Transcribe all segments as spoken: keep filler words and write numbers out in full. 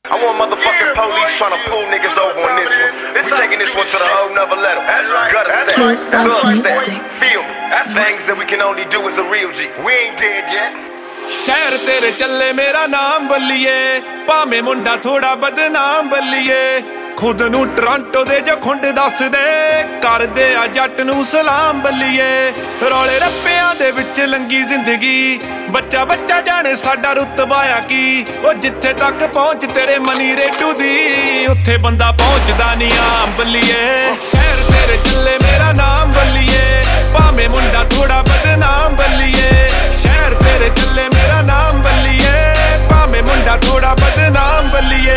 I want motherfucking police trying to pull niggas over on this one. We taking this one to the whole nother level. That's right. Gutter step, thug step, feel me. That's things that we can only do as a real G. We ain't dead yet. शहर तेरे चले मेरा नाम बल्लिए भावे मुंडा थोड़ा बदनाम बल्लिए खुद नू Toronto दे जो खुंड दस दे कर दे आ जट नू सलाम बल्लिए रौले रप्पियां दे विच लंगी जिंदगी बच्चा बच्चा जाने साडा रुतबा आ की ओ जिथे तक पहुंच तेरे मनी रेडू दी उत्थे बंदा पहुंचदा नहीं आम बल्लिए शहर तेरे चले मेरा नाम बल्लिए भावे मुंडा थोड़ा बदनाम बल्लिए शहर तेरे चले मेरा नाम बल्लिए भावे मुंडा थोड़ा बदनाम बल्लिए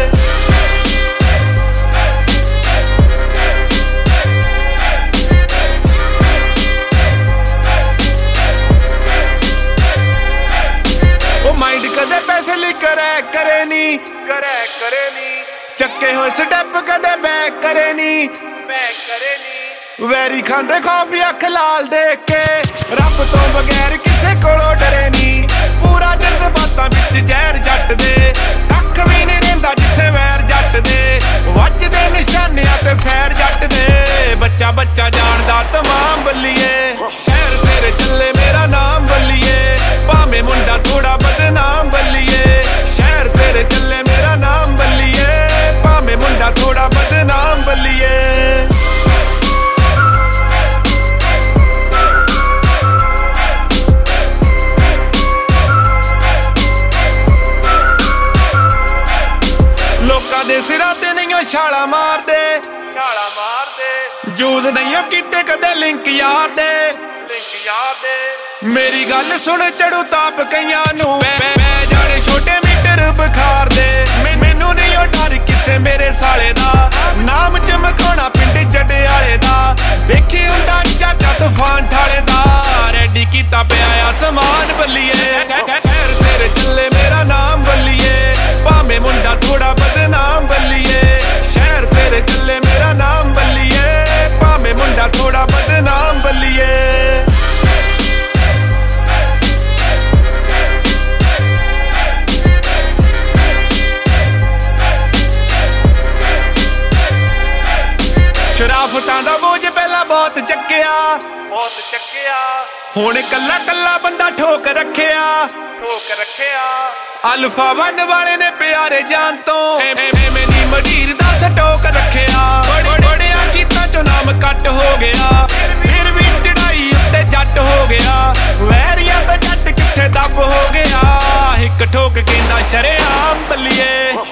माइंड कदे पैसे ली करे करे नी करे करे नी चक्के हो स्टेप कदे बैक करे नी बैक करे नी वैरी खांदे कॉफी अख लाल देख के रब तो बगैर किसे कोलों डरे नी पूरा जज्बातां विच जहर जट दे अख भी नहीं रहिंदा जिथे वैर जट दे वजदे निशानियां ते फैर जट दे बच्चा बच्चा जानदा तमाम बल्लिए शहर तेरे चले मेरा नाम बल्लिए भावे मुंडा थोड़ा बदनाम बल्लिए शहर तेरे चले मेरा नाम बल्लिए भावे मुंडा थोड़ा बदनाम बल्लिए लोकां दे सिरां ते नहीं छाला मार दे छाला मार दे जूद नहीं कीते कदे लिंक यार दे लिंक यार दे मेरी गल सुन चढ़ू ताप कईयां नू मैं जाने छोटे मीटर बुखार दे मैनू नहीं ओ डर किसे मेरे साले दा नाम चमकाना पिंड जडे आले दा देखी हुंदा चाचा तूफान ठाले दा रेडी कीता पिया आ समान बल्लिए खैर तेरे चले मेरा नाम बल्लिए भावे मुंडा थोड़ा बदनाम बल्लिए शहर तेरे चले मेरा नाम बल्लिए भावे मुंडा थोड़ा बदनाम बल्लिए शराफतां दा बोझ पहला बहुत चक्किया बहुत चक्किया हुण कल्ला कल्ला बंदा ठोक रखिया ठोक रखिया अल्फा वन वाले ने प्यारे जान तो मैनी मजीर दा सटोक रखिया बड़िया कीता चो नाम कट हो गया फिर भी चढ़ाई उत्ते जट हो गया वैरिया तो जट किथे दब हो गया हिक ठोक कहंदा शरेआम बल्लिए